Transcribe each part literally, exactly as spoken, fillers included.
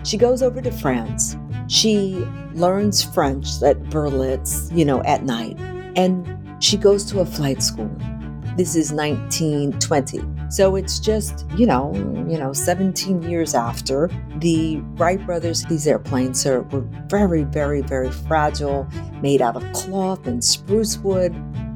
She goes over to France. She learns French at Berlitz, you know, at night. And she goes to a flight school. This is nineteen twenty. So it's just, you know, you know, seventeen years after. The Wright brothers, these airplanes are, were very, very, very fragile, made out of cloth and spruce wood.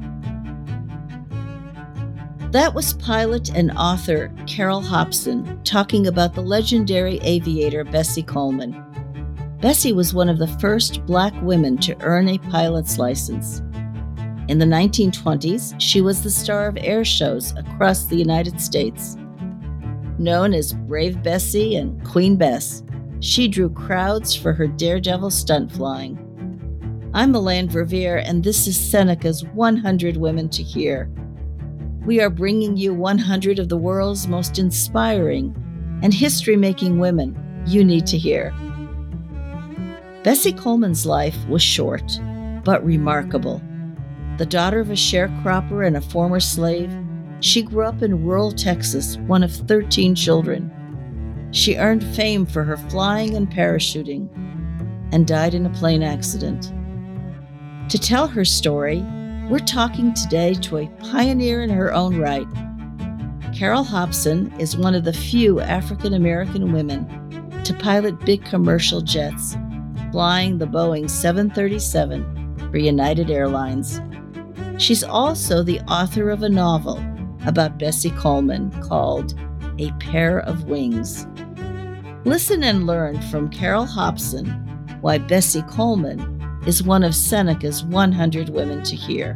That was pilot and author Carol Hobson talking about the legendary aviator Bessie Coleman. Bessie was one of the first Black women to earn a pilot's license. In the nineteen twenties, she was the star of air shows across the United States. Known as Brave Bessie and Queen Bess, she drew crowds for her daredevil stunt flying. I'm Elaine Verveer, and this is Seneca's one hundred Women to Hear. We are bringing you one hundred of the world's most inspiring and history-making women you need to hear. Bessie Coleman's life was short, but remarkable. The daughter of a sharecropper and a former slave, she grew up in rural Texas, one of thirteen children. She earned fame for her flying and parachuting, and died in a plane accident. To tell her story, we're talking today to a pioneer in her own right. Carol Hobson is one of the few African American women to pilot big commercial jets, flying the Boeing seven thirty-seven for United Airlines. She's also the author of a novel about Bessie Coleman called A Pair of Wings. Listen and learn from Carol Hobson why Bessie Coleman is one of Seneca's one hundred Women to Hear.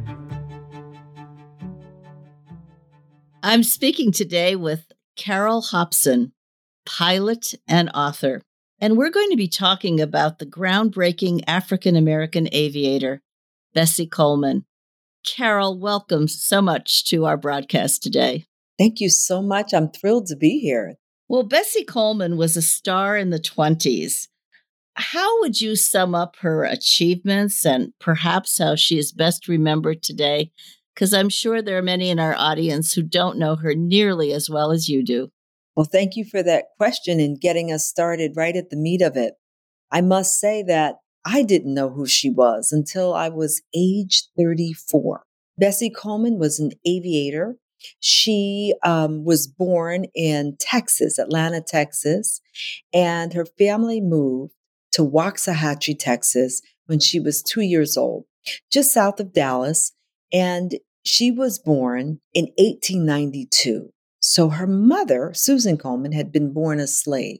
I'm speaking today with Carol Hobson, pilot and author, and we're going to be talking about the groundbreaking African-American aviator, Bessie Coleman. Carol, welcome so much to our broadcast today. Thank you so much. I'm thrilled to be here. Well, Bessie Coleman was a star in the twenties. How would you sum up her achievements and perhaps how she is best remembered today? Because I'm sure there are many in our audience who don't know her nearly as well as you do. Well, thank you for that question and getting us started right at the meat of it. I must say that I didn't know who she was until I was age thirty-four. Bessie Coleman was an aviator. She um, was born in Texas, Atlanta, Texas, and her family moved to Waxahachie, Texas, when she was two years old, just south of Dallas. And she was born in eighteen ninety-two. So her mother, Susan Coleman, had been born a slave.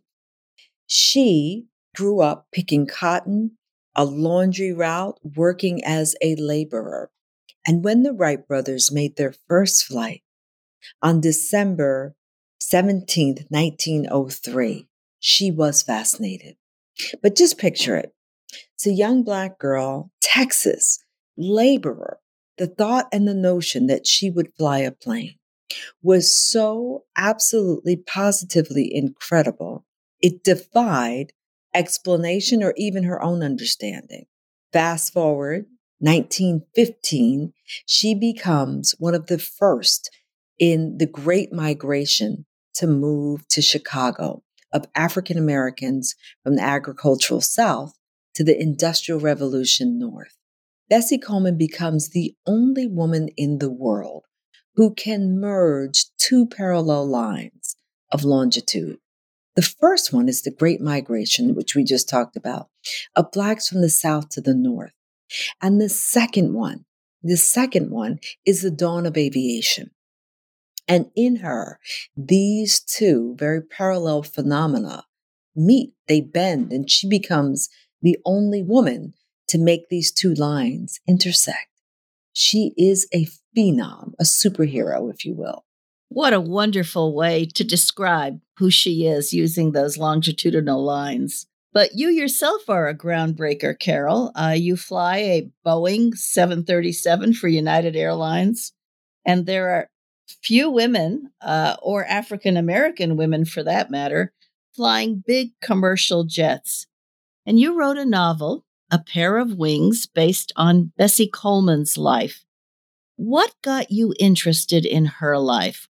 She grew up picking cotton, a laundry route, working as a laborer. And when the Wright brothers made their first flight on December seventeenth, nineteen oh three, she was fascinated. But just picture it. It's a young Black girl, Texas, laborer. The thought and the notion that she would fly a plane was so absolutely positively incredible. It defied explanation or even her own understanding. Fast forward, nineteen fifteen, she becomes one of the first in the Great Migration to move to Chicago of African Americans from the agricultural South to the Industrial Revolution North. Bessie Coleman becomes the only woman in the world who can merge two parallel lines of longitude. The first one is the Great Migration, which we just talked about, of Blacks from the South to the North. And the second one, the second one is the dawn of aviation. And in her, these two very parallel phenomena meet, they bend, and she becomes the only woman to make these two lines intersect. She is a phenom, a superhero, if you will. What a wonderful way to describe who she is using those longitudinal lines. But you yourself are a groundbreaker, Carol. Uh, you fly a Boeing seven thirty-seven for United Airlines, and there are few women, uh, or African-American women for that matter, flying big commercial jets. And you wrote a novel, A Pair of Wings, based on Bessie Coleman's life. What got you interested in her life?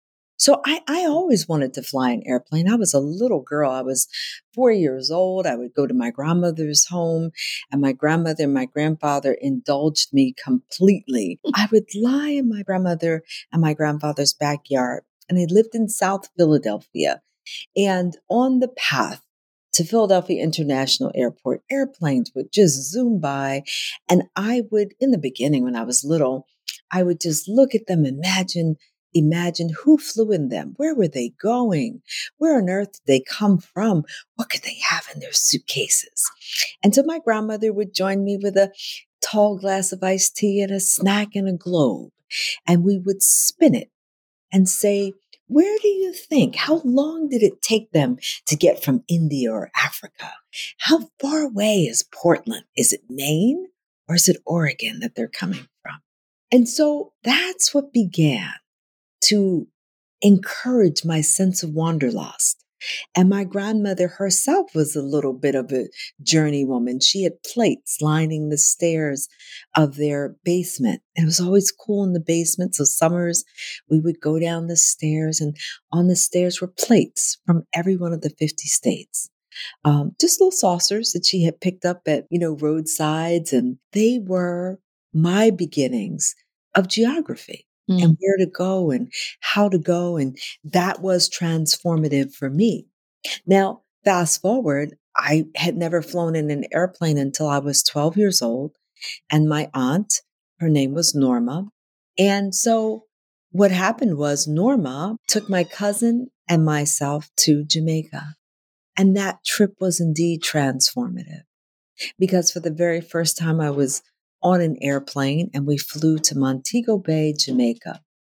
So I, I always wanted to fly an airplane. I was a little girl. I was four years old. I would go to my grandmother's home, and my grandmother and my grandfather indulged me completely. I would lie in my grandmother and my grandfather's backyard, and they lived in South Philadelphia. And on the path to Philadelphia International Airport, airplanes would just zoom by. And I would, in the beginning, when I was little, I would just look at them, imagine Imagine who flew in them. Where were they going? Where on earth did they come from? What could they have in their suitcases? And so my grandmother would join me with a tall glass of iced tea and a snack and a globe. And we would spin it and say, where do you think? How long did it take them to get from India or Africa? How far away is Portland? Is it Maine or is it Oregon that they're coming from? And so that's what began to encourage my sense of wanderlust. And my grandmother herself was a little bit of a journeywoman. She had plates lining the stairs of their basement. And it was always cool in the basement. So summers, we would go down the stairs, and on the stairs were plates from every one of the fifty states. Um, just little saucers that she had picked up at, you know, roadsides. And they were my beginnings of geography. Mm. And where to go and how to go. And that was transformative for me. Now, fast forward, I had never flown in an airplane until I was twelve years old. And my aunt, her name was Norma. And so what happened was Norma took my cousin and myself to Jamaica. And that trip was indeed transformative, because for the very first time I was on an airplane and we flew to Montego Bay, Jamaica.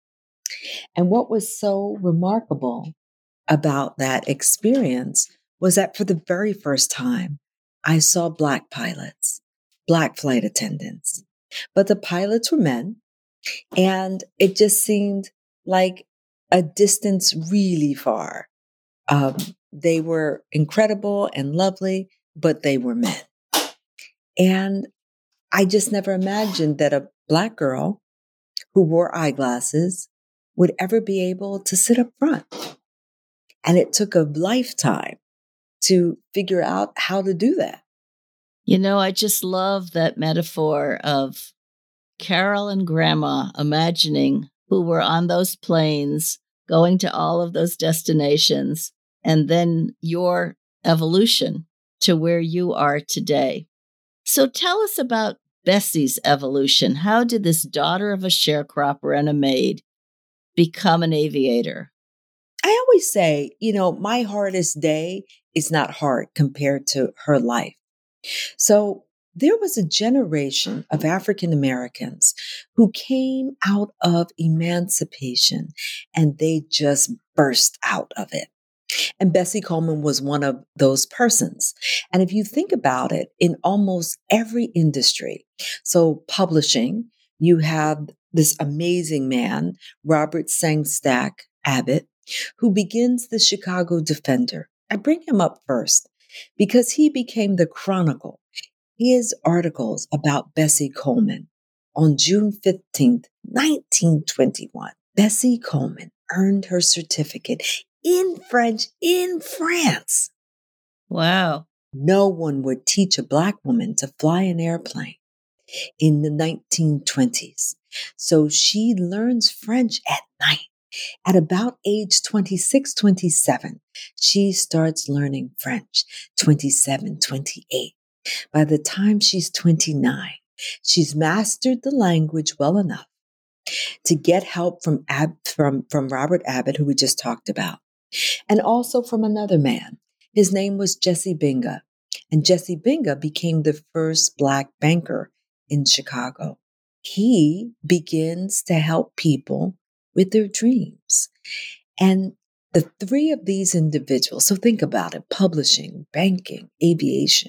And what was so remarkable about that experience was that for the very first time, I saw Black pilots, Black flight attendants. But the pilots were men, and it just seemed like a distance really far. Um, they were incredible and lovely, but they were men. And I just never imagined that a Black girl who wore eyeglasses would ever be able to sit up front. And it took a lifetime to figure out how to do that. You know, I just love that metaphor of Carol and Grandma imagining who were on those planes, going to all of those destinations, and then your evolution to where you are today. So tell us about Bessie's evolution. How did this daughter of a sharecropper and a maid become an aviator? I always say, you know, my hardest day is not hard compared to her life. So there was a generation of African Americans who came out of emancipation, and they just burst out of it. And Bessie Coleman was one of those persons. And if you think about it, in almost every industry, so publishing, you have this amazing man, Robert Sengstack Abbott, who begins the Chicago Defender. I bring him up first because he became the Chronicle. His articles about Bessie Coleman on June fifteenth, nineteen twenty-one. Bessie Coleman earned her certificate in French in France. Wow. No one would teach a Black woman to fly an airplane in the nineteen twenties. So she learns French at night. At about age twenty-six, twenty-seven, she starts learning French, twenty-seven, twenty-eight. By the time she's twenty-nine, she's mastered the language well enough to get help from, Ab- from, from Robert Abbott, who we just talked about, and also from another man. His name was Jesse Binga, and Jesse Binga became the first Black banker in Chicago. He begins to help people with their dreams. And the three of these individuals, so think about it, publishing, banking, aviation,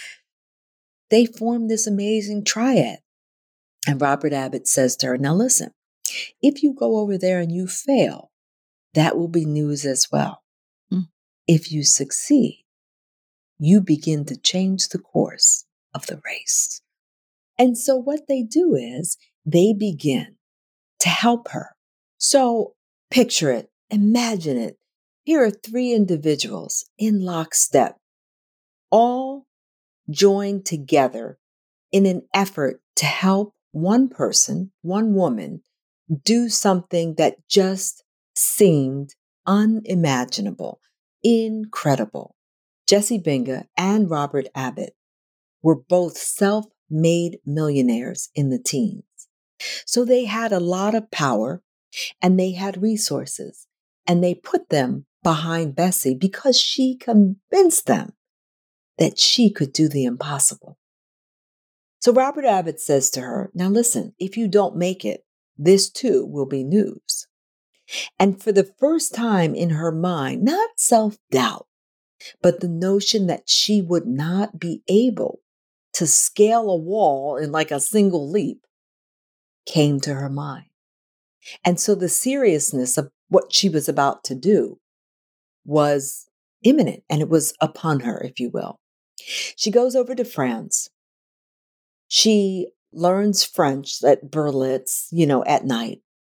they form this amazing triad. And Robert Abbott says to her, now listen, if you go over there and you fail, that will be news as well. Mm. If you succeed, you begin to change the course of the race. And so what they do is they begin to help her. So picture it. imagine it. Here are three individuals in lockstep, all joined together in an effort to help one person, one woman, do something that just seemed unimaginable, incredible. Jesse Benga and Robert Abbott were both self-made millionaires in the teens. So they had a lot of power and they had resources, and they put them behind Bessie because she convinced them that she could do the impossible. So Robert Abbott says to her, now listen, if you don't make it, this too will be news. And for the first time in her mind, not self-doubt, but the notion that she would not be able to scale a wall in like a single leap came to her mind. And so the seriousness of what she was about to do was imminent, and it was upon her, if you will. She goes over to France. She learns French at Berlitz, you know, at night.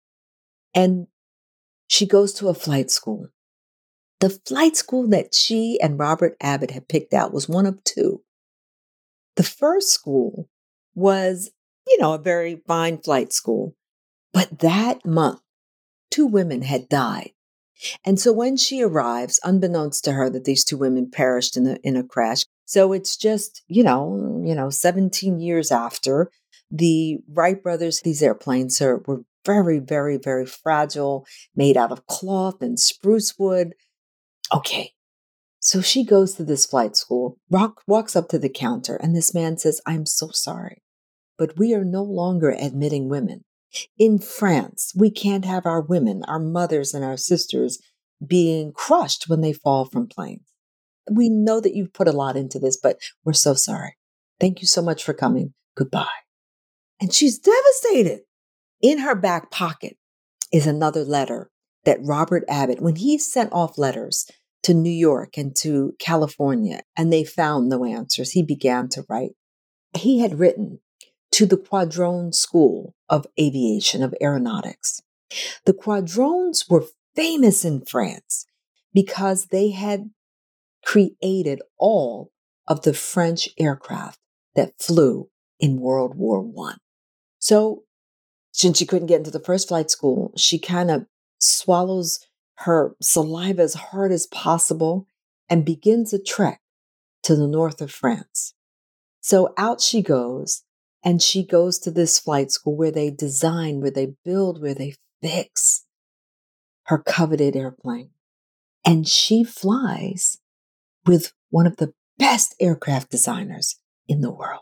And she goes to a flight school. The flight school that she and Robert Abbott had picked out was one of two. The first school was, you know, a very fine flight school. But that month, two women had died. And so when she arrives, unbeknownst to her that these two women perished in a, in a crash. So it's just, you know, you know, seventeen years after, the Wright brothers, these airplanes are, were very, very, very fragile, made out of cloth and spruce wood. Okay. So she goes to this flight school, rock, walks up to the counter, and this man says, I'm so sorry, but we are no longer admitting women. In France, we can't have our women, our mothers and our sisters being crushed when they fall from planes. We know that you've put a lot into this, but we're so sorry. Thank you so much for coming. Goodbye. And she's devastated. In her back pocket is another letter that Robert Abbott, when he sent off letters to New York and to California, and they found no answers, he began to write. He had written to the Quadrone School of Aviation, of Aeronautics. The Quadrones were famous in France because they had created all of the French aircraft that flew in World War One. So since she couldn't get into the first flight school, she kind of swallows her saliva as hard as possible and begins a trek to the north of France. So out she goes. And she goes to this flight school where they design, where they build, where they fix her coveted airplane. And she flies with one of the best aircraft designers in the world.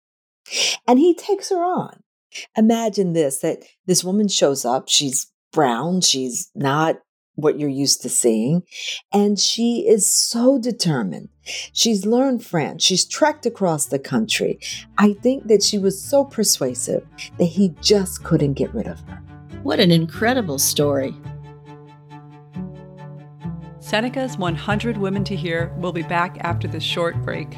And he takes her on. Imagine this, that this woman shows up. She's brown. She's not what you're used to seeing. And she is so determined. She's learned French. She's trekked across the country. I think that she was so persuasive that he just couldn't get rid of her. What an incredible story. Seneca's one hundred Women to Hear will be back after this short break.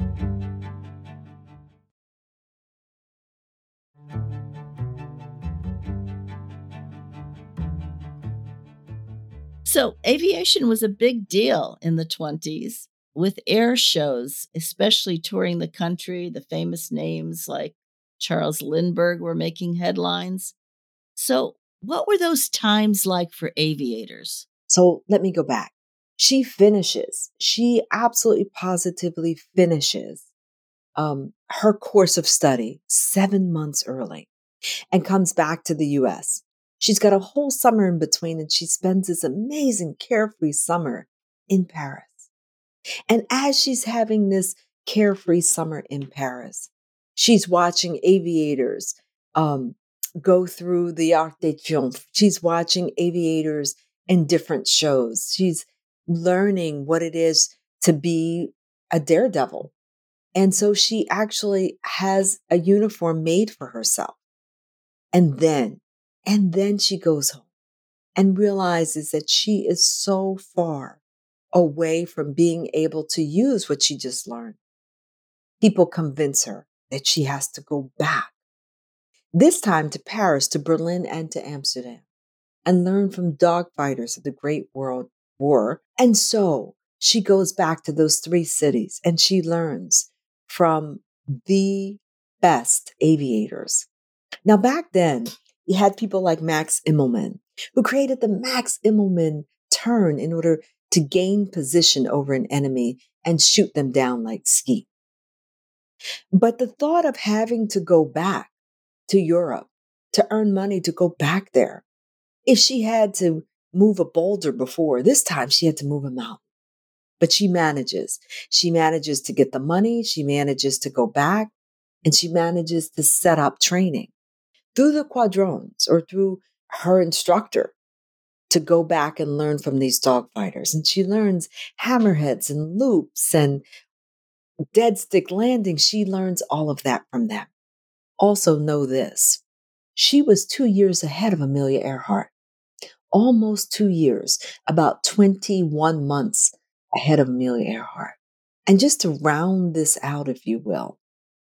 So aviation was a big deal in the twenties with air shows, especially touring the country. The famous names like Charles Lindbergh were making headlines. So what were those times like for aviators? So let me go back. She finishes. She absolutely positively finishes um, her course of study seven months early and comes back to the U S. She's got a whole summer in between, and she spends this amazing carefree summer in Paris. And as she's having this carefree summer in Paris, she's watching aviators um, go through the Arc de Triomphe. She's watching aviators in different shows. She's learning what it is to be a daredevil. And so she actually has a uniform made for herself. And then And then she goes home and realizes that she is so far away from being able to use what she just learned. People convince her that she has to go back, this time to Paris, to Berlin, and to Amsterdam. and learn from dogfighters of the Great World War. And so she goes back to those three cities and she learns from the best aviators. Now, back then, you had people like Max Immelman, who created the Max Immelman turn in order to gain position over an enemy and shoot them down like skeet. But the thought of having to go back to Europe to earn money to go back there, if she had to move a boulder before, this time she had to move a mountain. But she manages. She manages to get the money. She manages to go back, and she manages to set up training through the quadrones or through her instructor to go back and learn from these dogfighters. And she learns hammerheads and loops and dead stick landing. She learns all of that from them. Also know this. She was two years ahead of Amelia Earhart. Almost two years, about twenty-one months ahead of Amelia Earhart. And just to round this out, if you will,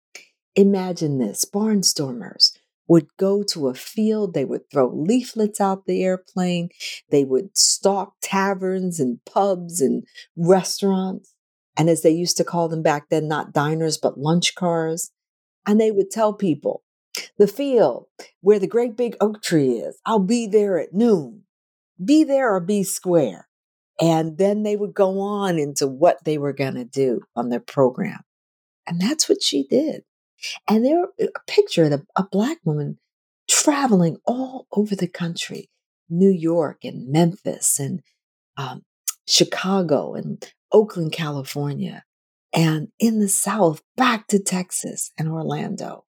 imagine this. Barnstormers would go to a field. They would throw leaflets out the airplane. They would stalk taverns and pubs and restaurants. And as they used to call them back then, not diners, but lunch cars. And they would tell people, the field where the great big oak tree is, I'll be there at noon. Be there or be square. And then they would go on into what they were going to do on their program. And that's what she did. And there, a picture of a Black woman traveling all over the country, New York and Memphis and um, Chicago and Oakland, California, and in the South, back to Texas and Orlando.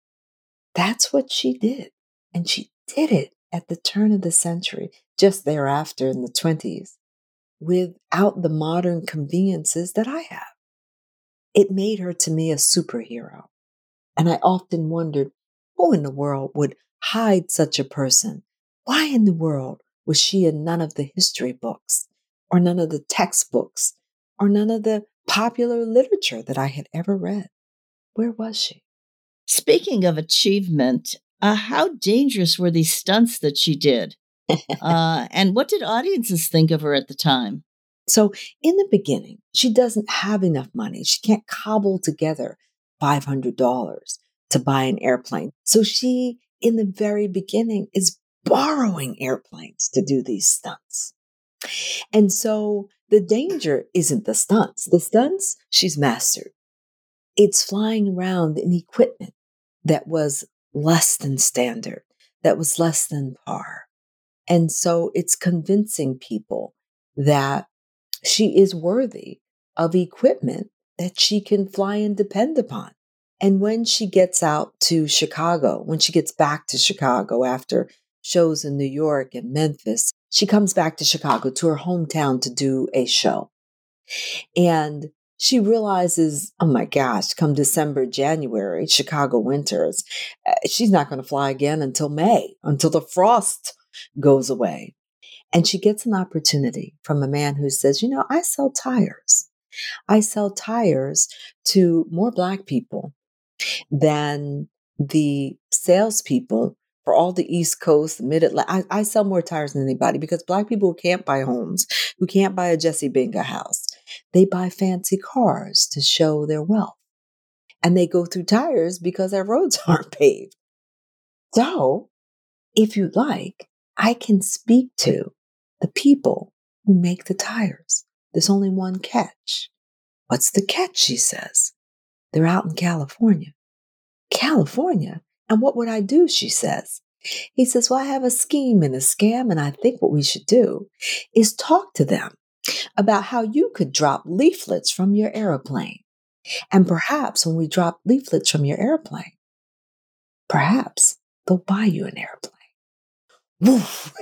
That's what she did. And she did it at the turn of the century, just thereafter in the twenties, without the modern conveniences that I have. It made her to me a superhero. And I often wondered, who in the world would hide such a person? Why in the world was she in none of the history books or none of the textbooks or none of the popular literature that I had ever read? Where was she? Speaking of achievement, uh, how dangerous were these stunts that she did? uh, and what did audiences think of her at the time? So in the beginning, she doesn't have enough money. She can't cobble together five hundred dollars to buy an airplane. So she, in the very beginning, is borrowing airplanes to do these stunts. And so the danger isn't the stunts. The stunts, she's mastered. It's flying around in equipment that was less than standard, that was less than par. And so it's convincing people that she is worthy of equipment that she can fly and depend upon. And when she gets out to Chicago, when she gets back to Chicago after shows in New York and Memphis, she comes back to Chicago, to her hometown, to do a show. And she realizes, oh my gosh, come December, January, Chicago winters, she's not going to fly again until May, until the frost goes away. And she gets an opportunity from a man who says, you know, I sell tires. I sell tires to more Black people than the salespeople for all the East Coast, the Mid-Atlantic. I, I sell more tires than anybody because Black people who can't buy homes, who can't buy a Jesse Binga house, they buy fancy cars to show their wealth. And they go through tires because our roads aren't paved. So, if you'd like, I can speak to the people who make the tires. There's only one catch. What's the catch, she says? They're out in California. California? And what would I do, she says. He says, well, I have a scheme and a scam, and I think what we should do is talk to them about how you could drop leaflets from your airplane. And perhaps when we drop leaflets from your airplane, perhaps they'll buy you an airplane. Woof.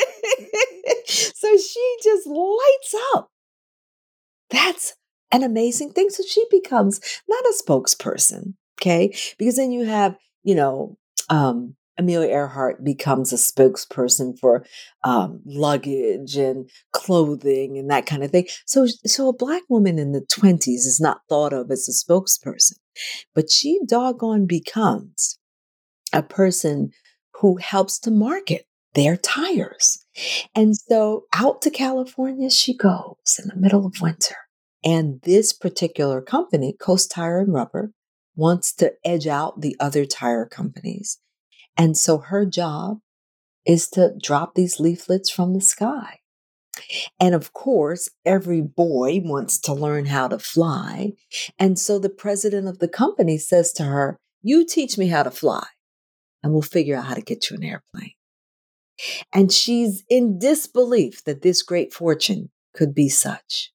So she just lights up. That's an amazing thing. So she becomes not a spokesperson, okay? Because then you have, you know, um, Amelia Earhart becomes a spokesperson for um, luggage and clothing and that kind of thing. So, so a Black woman in the twenties is not thought of as a spokesperson, but she doggone becomes a person who helps to market their tires. And so out to California she goes in the middle of winter. And this particular company, Coast Tire and Rubber, wants to edge out the other tire companies. And so her job is to drop these leaflets from the sky. And of course, every boy wants to learn how to fly. And so the president of the company says to her, "You teach me how to fly, and we'll figure out how to get you an airplane." And she's in disbelief that this great fortune could be such.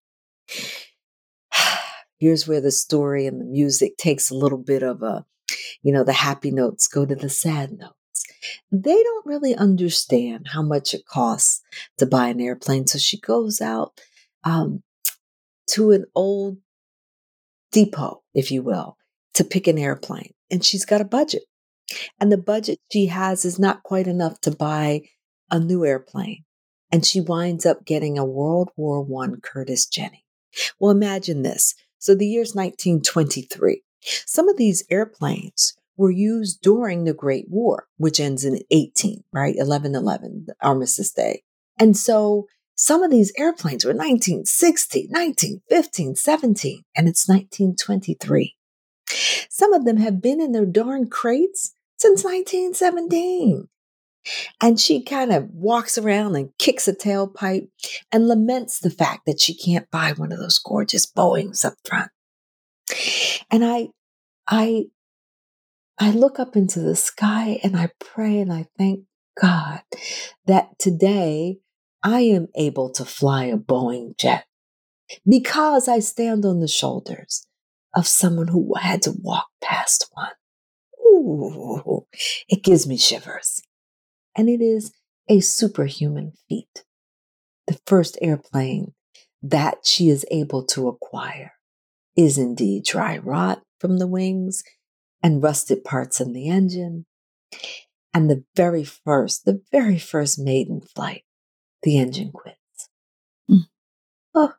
Here's where the story and the music takes a little bit of a, you know, the happy notes go to the sad notes. They don't really understand how much it costs to buy an airplane. So she goes out um, to an old depot, if you will, to pick an airplane. And she's got a budget. And the budget she has is not quite enough to buy a new airplane. And she winds up getting a World War One Curtiss Jenny. Well, imagine this. So the year's nineteen twenty-three. Some of these airplanes were used during the Great War, which ends in eighteen, right? eleven eleven, the Armistice Day. And so some of these airplanes were nineteen sixty, nineteen fifteen, seventeen, and it's nineteen twenty-three. Some of them have been in their darn crates since nineteen seventeen. And she kind of walks around and kicks a tailpipe and laments the fact that she can't buy one of those gorgeous Boeings up front. And I, I, I look up into the sky and I pray and I thank God that today I am able to fly a Boeing jet because I stand on the shoulders of someone who had to walk past one. Ooh, it gives me shivers. And it is a superhuman feat. The first airplane that she is able to acquire is indeed dry rot from the wings and rusted parts in the engine. And the very first, the very first maiden flight, the engine quits. Mm. Oh.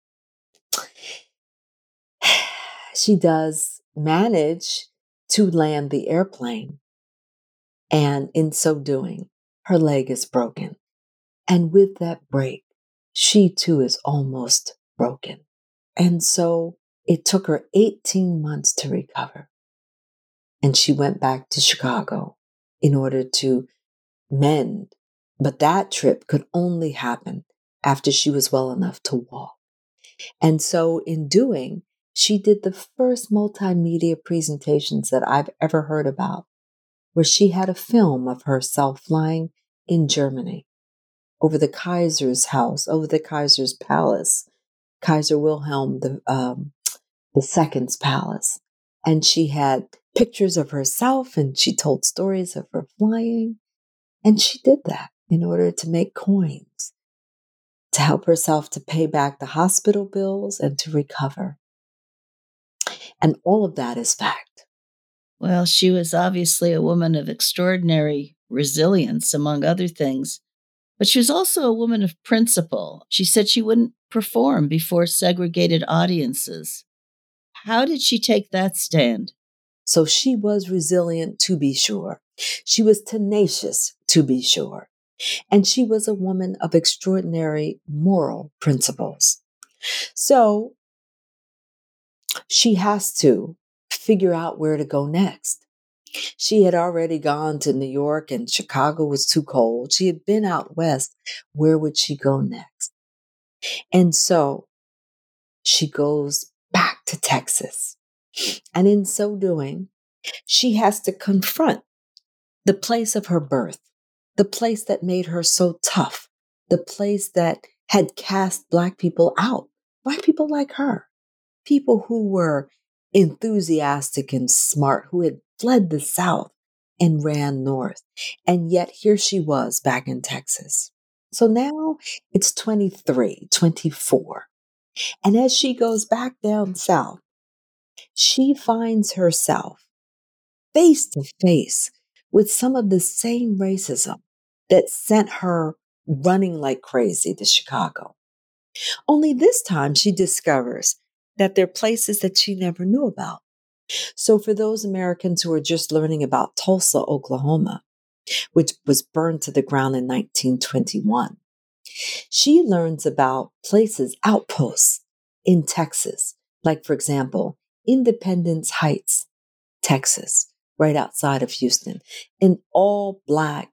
She does manage to land the airplane. And in so doing, her leg is broken. And with that break, she too is almost broken. And so it took her eighteen months to recover. And she went back to Chicago in order to mend. But that trip could only happen after she was well enough to walk. And so in doing, she did the first multimedia presentations that I've ever heard about, where she had a film of herself flying in Germany over the Kaiser's house, over the Kaiser's palace, Kaiser Wilhelm the, um, the Second's palace. And she had pictures of herself and she told stories of her flying. And she did that in order to make coins, to help herself to pay back the hospital bills and to recover. And all of that is fact. Well, she was obviously a woman of extraordinary resilience, among other things, but she was also a woman of principle. She said she wouldn't perform before segregated audiences. How did she take that stand? So she was resilient, to be sure. She was tenacious, to be sure. And she was a woman of extraordinary moral principles. So she has to figure out where to go next. She had already gone to New York and Chicago was too cold. She had been out west. Where would she go next? And so she goes back to Texas. And in so doing, she has to confront the place of her birth, the place that made her so tough, the place that had cast Black people out, Black people like her, people who were enthusiastic and smart, who had fled the South and ran north. And yet here she was back in Texas. So now it's twenty-three, twenty-four. And as she goes back down south, she finds herself face to face with some of the same racism that sent her running like crazy to Chicago. Only this time she discovers that there are places that she never knew about. So for those Americans who are just learning about Tulsa, Oklahoma, which was burned to the ground in nineteen twenty-one. She learns about places, outposts in Texas, like, for example, Independence Heights, Texas, right outside of Houston, an all Black,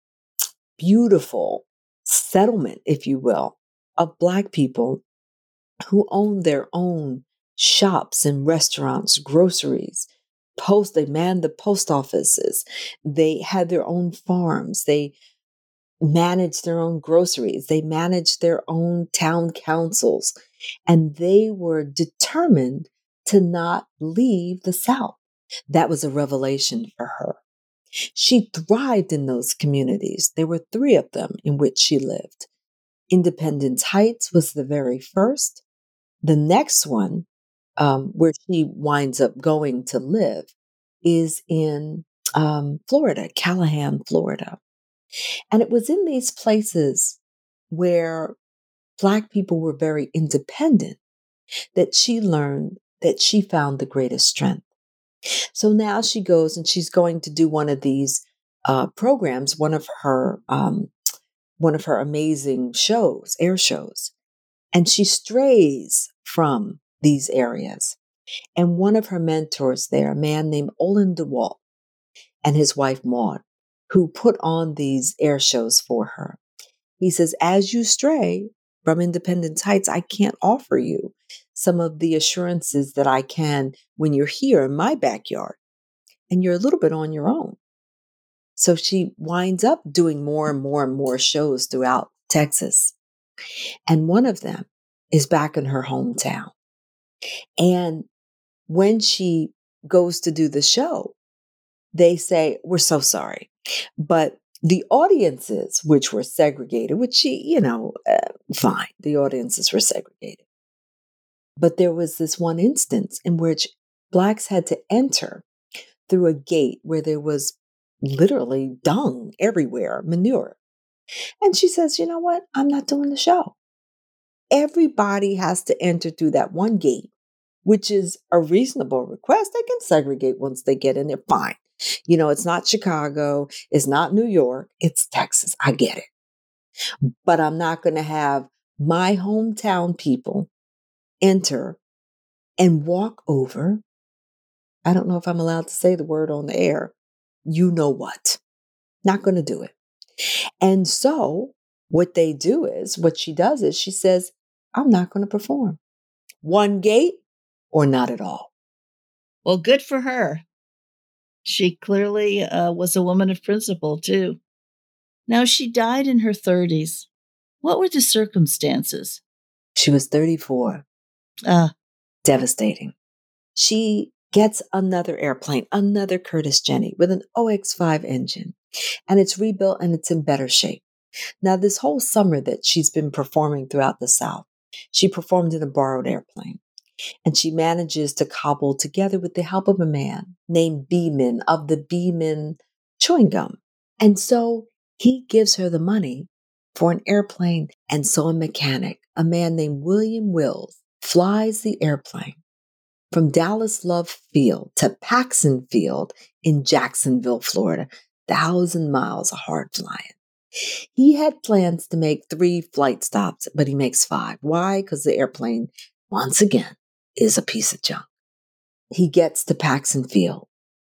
beautiful settlement, if you will, of Black people who own their own shops and restaurants, groceries, post, they manned the post offices. They had their own farms. They managed their own groceries. They managed their own town councils. And they were determined to not leave the South. That was a revelation for her. She thrived in those communities. There were three of them in which she lived. Independence Heights was the very first. The next one, um, where she winds up going to live, is in um, Florida, Callahan, Florida. And it was in these places where Black people were very independent that she learned that she found the greatest strength. So now she goes and she's going to do one of these uh, programs, one of her um, one of her amazing shows, air shows, and she strays from these areas. And one of her mentors there, a man named Olin DeWalt, and his wife Maud, who put on these air shows for her. He says, as you stray from Independence Heights, I can't offer you some of the assurances that I can when you're here in my backyard and you're a little bit on your own. So she winds up doing more and more and more shows throughout Texas. And one of them is back in her hometown. And when she goes to do the show, they say, we're so sorry, but the audiences, which were segregated, which she, you know, uh, fine, the audiences were segregated. But there was this one instance in which Blacks had to enter through a gate where there was literally dung everywhere, manure. And she says, you know what? I'm not doing the show. Everybody has to enter through that one gate, which is a reasonable request. They can segregate once they get in there. Fine. You know, it's not Chicago. It's not New York. It's Texas. I get it. But I'm not going to have my hometown people enter and walk over. I don't know if I'm allowed to say the word on the air. You know what? Not going to do it. And so what they do is, what she does is she says, I'm not going to perform. One gate or not at all. Well, good for her. She clearly uh, was a woman of principle, too. Now, she died in her thirties. What were the circumstances? She was thirty-four. Ah. Uh, Devastating. She gets another airplane, another Curtiss Jenny with an O X five engine, and it's rebuilt and it's in better shape. Now, this whole summer that she's been performing throughout the South, she performed in a borrowed airplane. And she manages to cobble together with the help of a man named Beeman of the Beeman chewing gum. And so he gives her the money for an airplane. And so a mechanic, a man named William Wills, flies the airplane from Dallas Love Field to Paxson Field in Jacksonville, Florida, thousand miles of hard flying. He had plans to make three flight stops, but he makes five. Why? Because the airplane, once again, is a piece of junk. He gets to Paxson Field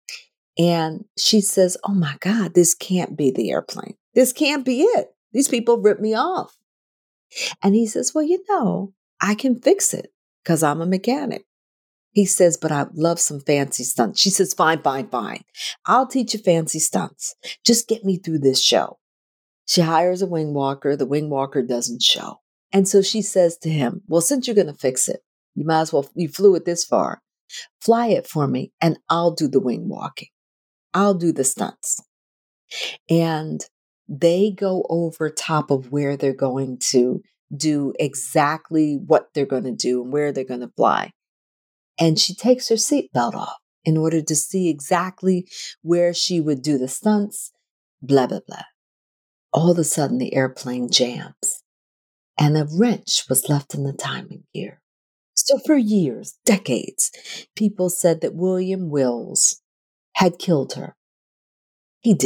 and she says, oh my God, this can't be the airplane. This can't be it. These people ripped me off. And he says, well, you know, I can fix it because I'm a mechanic. He says, but I love some fancy stunts. She says, fine, fine, fine. I'll teach you fancy stunts. Just get me through this show. She hires a wing walker. The wing walker doesn't show. And so she says to him, well, since you're going to fix it, you might as well, you flew it this far. Fly it for me and I'll do the wing walking. I'll do the stunts. And they go over top of where they're going to do exactly what they're going to do and where they're going to fly. And she takes her seatbelt off in order to see exactly where she would do the stunts, blah, blah, blah. All of a sudden, the airplane jams and a wrench was left in the timing gear. So for years, decades, people said that William Wills had killed her. He didn't.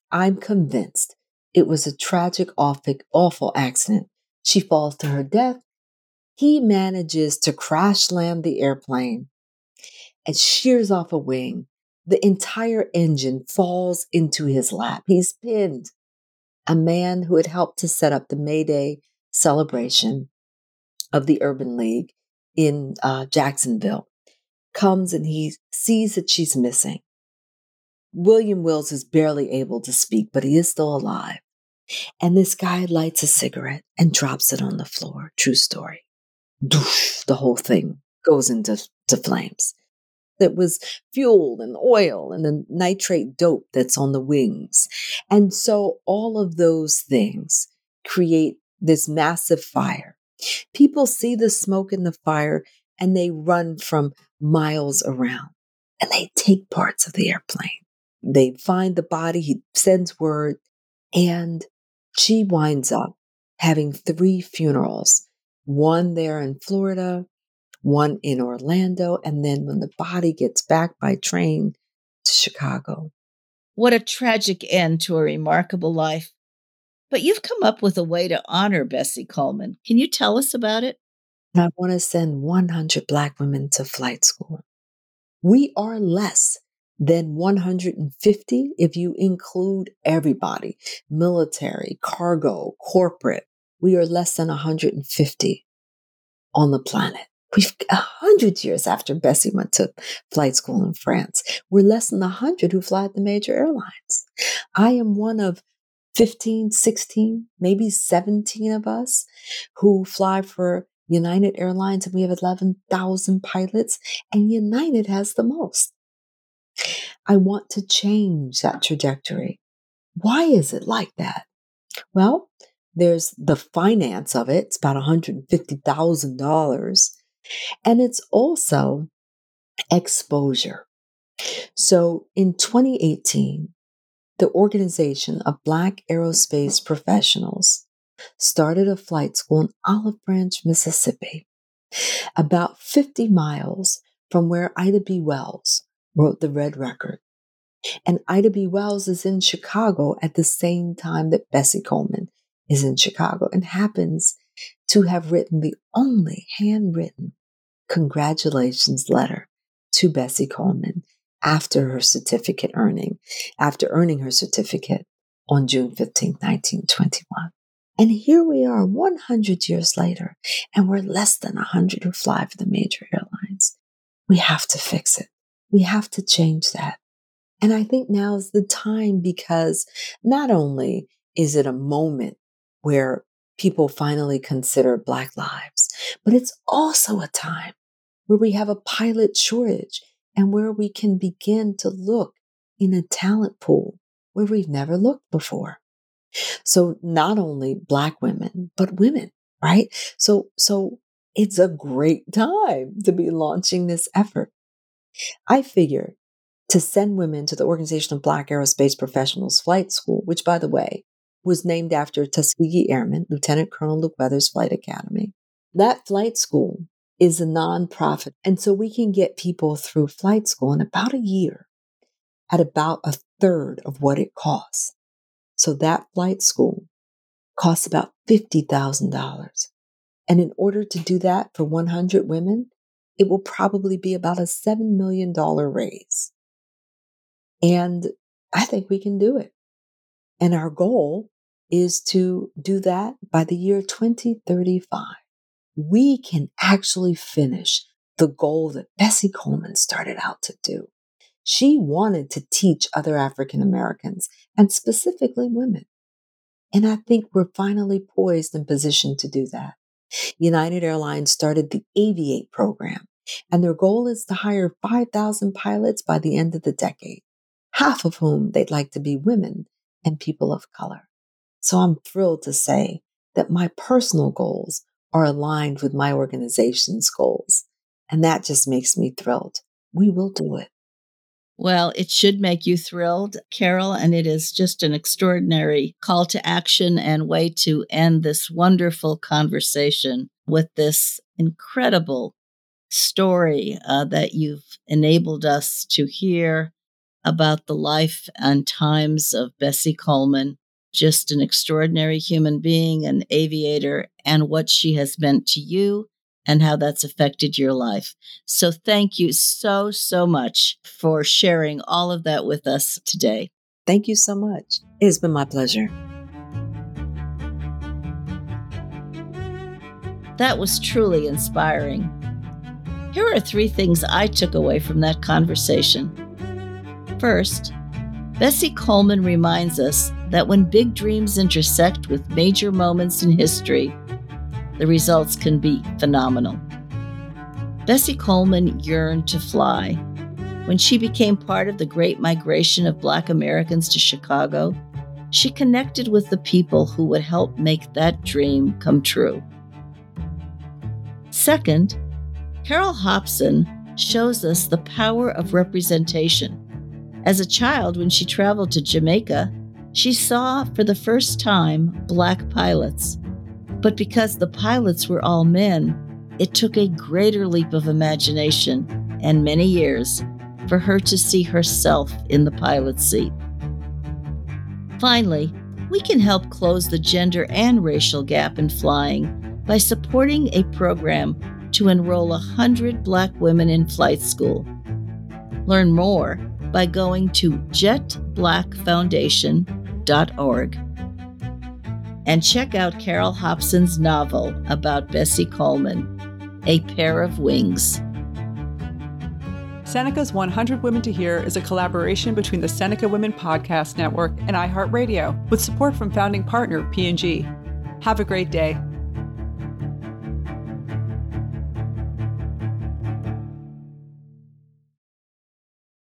I'm convinced it was a tragic, awful, awful accident. She falls to her death. He manages to crash land the airplane and shears off a wing. The entire engine falls into his lap. He's pinned. A man who had helped to set up the May Day celebration of the Urban League in uh, Jacksonville comes and he sees that she's missing. William Wills is barely able to speak, but he is still alive. And this guy lights a cigarette and drops it on the floor. True story. Doosh, the whole thing goes into to flames. That was fuel and oil and the nitrate dope that's on the wings. And so all of those things create this massive fire. People see the smoke and the fire and they run from miles around and they take parts of the airplane. They find the body, he sends word, and she winds up having three funerals, one there in Florida, one in Orlando, and then when the body gets back by train to Chicago. What a tragic end to a remarkable life. But you've come up with a way to honor Bessie Coleman. Can you tell us about it? I want to send one hundred Black women to flight school. We are less than one hundred fifty if you include everybody, military, cargo, corporate. We are less than one hundred fifty on the planet. We've a hundred years after Bessie went to flight school in France. We're less than a hundred who fly at the major airlines. I am one of fifteen, sixteen, maybe seventeen of us who fly for United Airlines, and we have eleven thousand pilots, and United has the most. I want to change that trajectory. Why is it like that? Well, there's the finance of it. It's about one hundred fifty thousand dollars. And it's also exposure. So in twenty eighteen, the Organization of Black Aerospace Professionals started a flight school in Olive Branch, Mississippi, about fifty miles from where Ida B. Wells wrote the Red Record. And Ida B. Wells is in Chicago at the same time that Bessie Coleman is in Chicago and happens to have written the only handwritten congratulations letter to Bessie Coleman after her certificate earning, after earning her certificate on June fifteenth, nineteen twenty-one. And here we are one hundred years later, and we're less than one hundred who fly for the major airlines. We have to fix it. We have to change that. And I think now is the time, because not only is it a moment where people finally consider Black lives, but it's also a time where we have a pilot shortage and where we can begin to look in a talent pool where we've never looked before. So not only Black women, but women, right? So, so it's a great time to be launching this effort. I figure to send women to the Organization of Black Aerospace Professionals Flight School, which, by the way, was named after Tuskegee Airmen, Lieutenant Colonel Luke Weathers Flight Academy. That flight school is a nonprofit. And so we can get people through flight school in about a year at about a third of what it costs. So that flight school costs about fifty thousand dollars. And in order to do that for one hundred women, it will probably be about a seven million dollars raise. And I think we can do it. And our goal is to do that by the year twenty thirty-five. We can actually finish the goal that Bessie Coleman started out to do. She wanted to teach other African Americans, and specifically women. And I think we're finally poised and positioned to do that. United Airlines started the Aviate program, and their goal is to hire five thousand pilots by the end of the decade, half of whom they'd like to be women and people of color. So I'm thrilled to say that my personal goals are aligned with my organization's goals. And that just makes me thrilled. We will do it. Well, it should make you thrilled, Carol, and it is just an extraordinary call to action and way to end this wonderful conversation with this incredible story uh, that you've enabled us to hear about the life and times of Bessie Coleman, just an extraordinary human being, an aviator, and what she has meant to you and how that's affected your life. So thank you so, so much for sharing all of that with us today. Thank you so much. It has been my pleasure. That was truly inspiring. Here are three things I took away from that conversation. First, Bessie Coleman reminds us that when big dreams intersect with major moments in history, the results can be phenomenal. Bessie Coleman yearned to fly. When she became part of the great migration of Black Americans to Chicago, she connected with the people who would help make that dream come true. Second, Carol Hobson shows us the power of representation. As a child, when she traveled to Jamaica, she saw for the first time Black pilots. But because the pilots were all men, it took a greater leap of imagination and many years for her to see herself in the pilot's seat. Finally, we can help close the gender and racial gap in flying by supporting a program to enroll one hundred Black women in flight school. Learn more by going to jet black foundation dot org. And check out Carol Hobson's novel about Bessie Coleman, A Pair of Wings. Seneca's one hundred Women to Hear is a collaboration between the Seneca Women Podcast Network and iHeartRadio, with support from founding partner P and G. Have a great day.